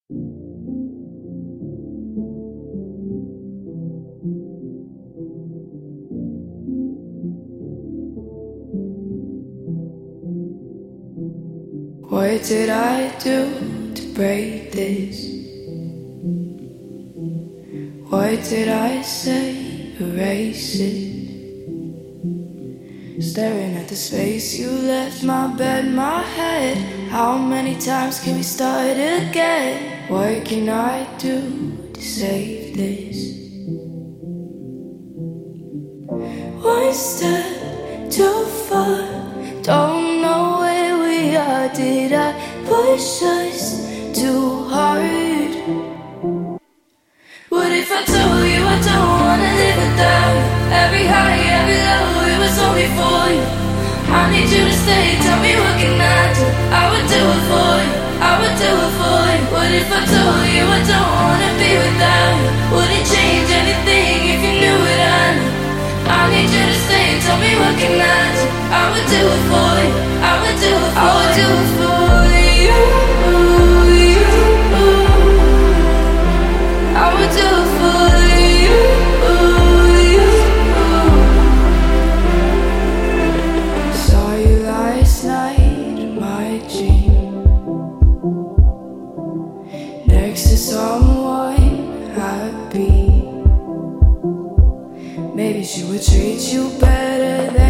What did I do to break this? What did I say? Erase it. Staring at the space you left, my bed, my head. How many times can we start again? What can I do to save this? One step too far, don't know where we are. Did I push us too hard? What if I told you I don't wanna live without you? Every high, every low, it was only for you. I need you to stay, tell me what can I do? I would do it for you, I would do it for you. What if I told you I don't wanna be without you? Wouldn't change anything if you knew what I knew. I need you to stay, tell me what can I do? I would do it for you, I would do it for you. I would do it for you. I would do it for you. Saw you last night in my dream, next to someone happy. Maybe she would treat you better than